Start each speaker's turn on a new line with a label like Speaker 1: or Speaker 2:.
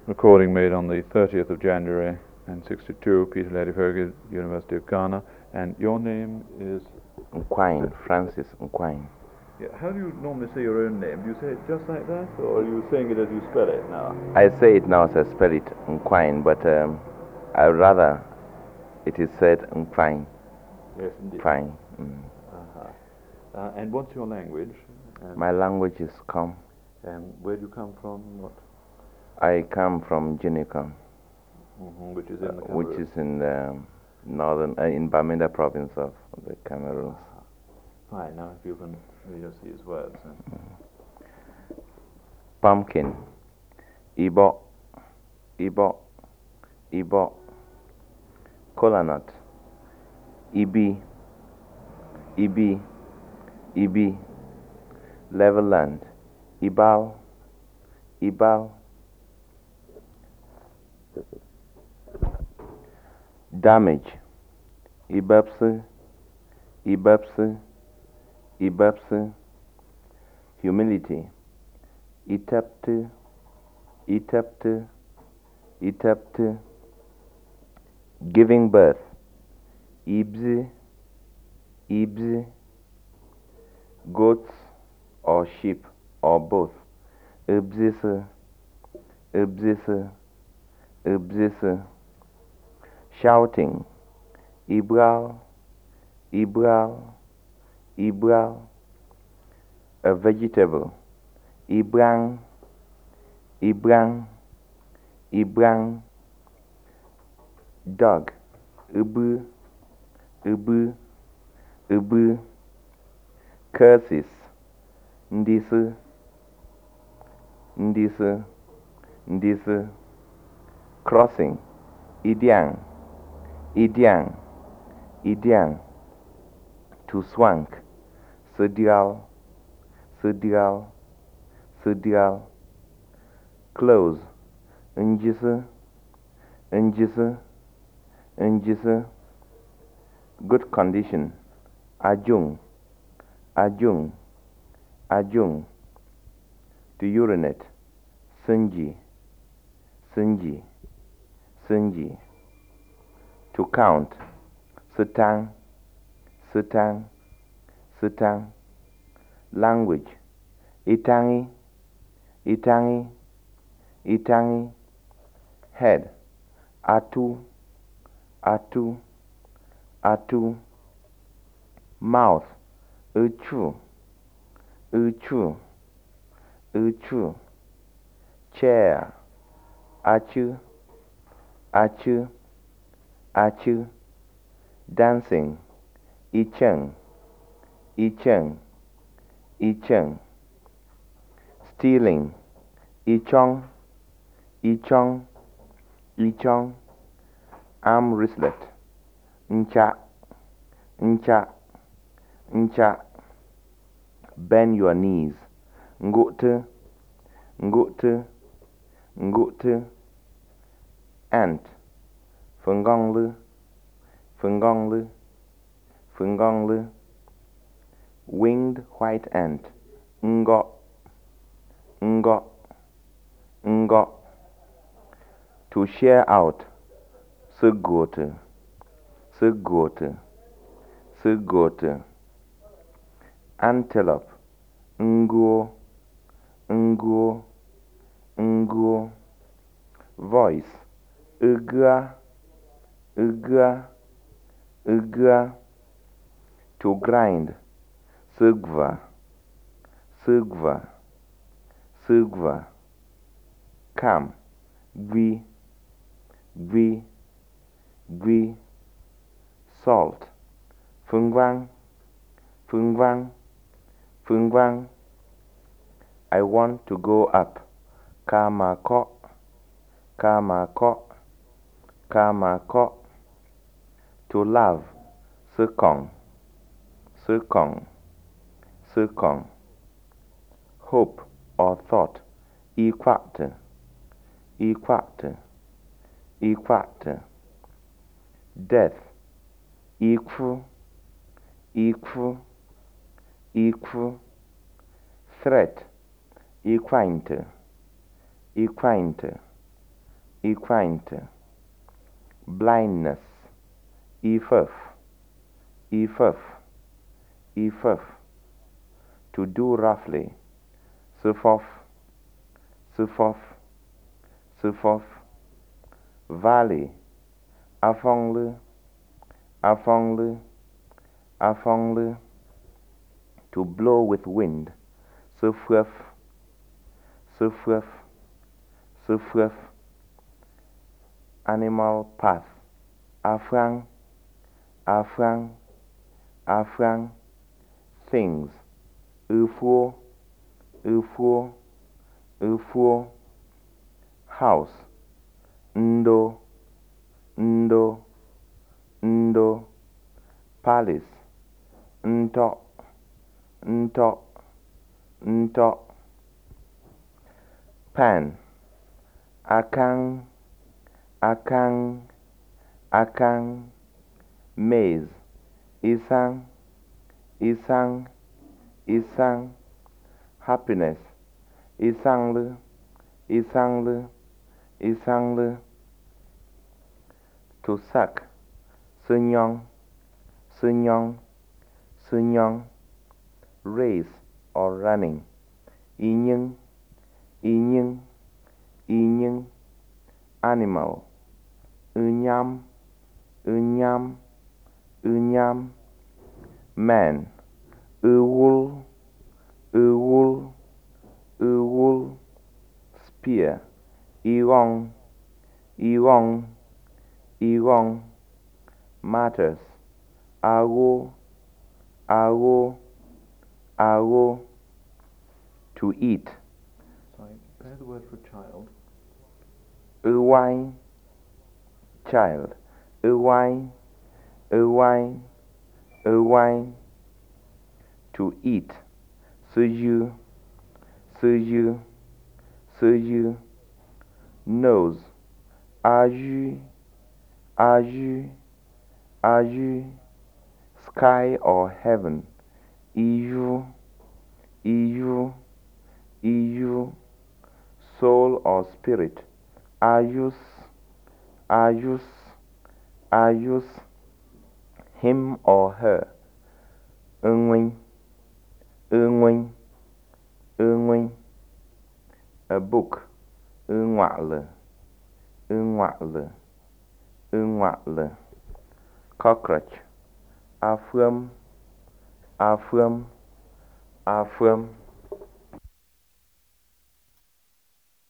Speaker 1: Recording made on the 30th of January 1962, Peter Ladefoged, University of Ghana. And your name is?
Speaker 2: Nquine, Francis Nquine.
Speaker 1: Yeah, how do you normally say your own name? Do you say it just like that, or are you saying it as you spell it now?
Speaker 2: I say it now as I spell it, Nquine, but I rather it is said Nquine.
Speaker 1: Yes, indeed.
Speaker 2: Fine.
Speaker 1: And what's your language?
Speaker 2: My language is Kom.
Speaker 1: And where do you come from? What?
Speaker 2: I come from Jinikon,
Speaker 1: Which is in the Cameroon.
Speaker 2: which is in northern, in Bamenda province of the Cameroon.
Speaker 1: Fine. Now, if you can read us these words.
Speaker 2: Pumpkin, Ibo, Ibo, Ibo. Kola nut, Ibi, Ibi, Ibi. Level land, Ibal, Ibal. Damage, Ibepse, Ibepse, Ibepse. Humility, Itepte, Itepte, Itepte. Giving birth, Ibze, Ibze. Goats or sheep or both, Ibzise, Ibzise, Ibzise. Shouting, Ibral, Ibral, Ibral. A vegetable, Ibrang, Ibrang, Ibrang. Dog, Ubu, Ubu, Ubu. Curses, Ndise, Ndise, Ndise. Crossing, Idiang, Idiang, Idiang. To swank, Sedial, Sedial, Sedial. Close, Njise, Njise, Njise. Good condition, Ajung, Ajung, Ajung. To urinate, Sunji, Sunji, Sunji. To count, Sutang, Sutang, Sutang. Language, Itangi, Itangi, Itangi. Head, Atu, Atu, Atu. Mouth, Uchu, Uchu, Uchu. Chair, Achu, Achu, Achu. Dancing, Icheng, Icheng, Icheng. Stealing, Ichong, Ichong, Ichong. Arm wristlet, Ncha, Ncha, Ncha. Bend your knees, Ngote, Ngote, Ngote. Ant, Fungonglu, Fungonglu, Fungonglu. Winged white ant, Ngo, Ngo, Ngo. To share out, Sugote, Sugote, Sugote. Antelope, Nguo, Nguo, Nguo. Voice, Ugua, Ugua, Ugua. To grind, Sugva, Sugva, Sugva. Come, Gui, Gui, Gui. Salt, Fungwang, Fungwang, Fungwang. I want to go up, Kamako, Kamako, Kamako. To love, Sukong, Sukong, Sukong. Hope or thought, Ikwate, Ikwate, Ikwate. Death, Ikfu, Ikfu, Ikfu. Threat, Equinte, Equinte. equine, blindness, effort, to do roughly, surf, valley, afonglu, to blow with wind, surf, animal path, afrang, things, ufuo, house, ndo, palace, nto, pan, akang, maize, isang, happiness, isanglu, to suck, sunyong, race or running, inying, animal, unyam, man, uwul, spear, iwong, matters, awo, to eat,
Speaker 1: Sorry, compare the word for child.
Speaker 2: wine, child, wine, to eat, suju, nose, aju, sky or heaven, iju, soul or spirit, ayus, him or her, unwin, a book, unwale, cockroach, affirm,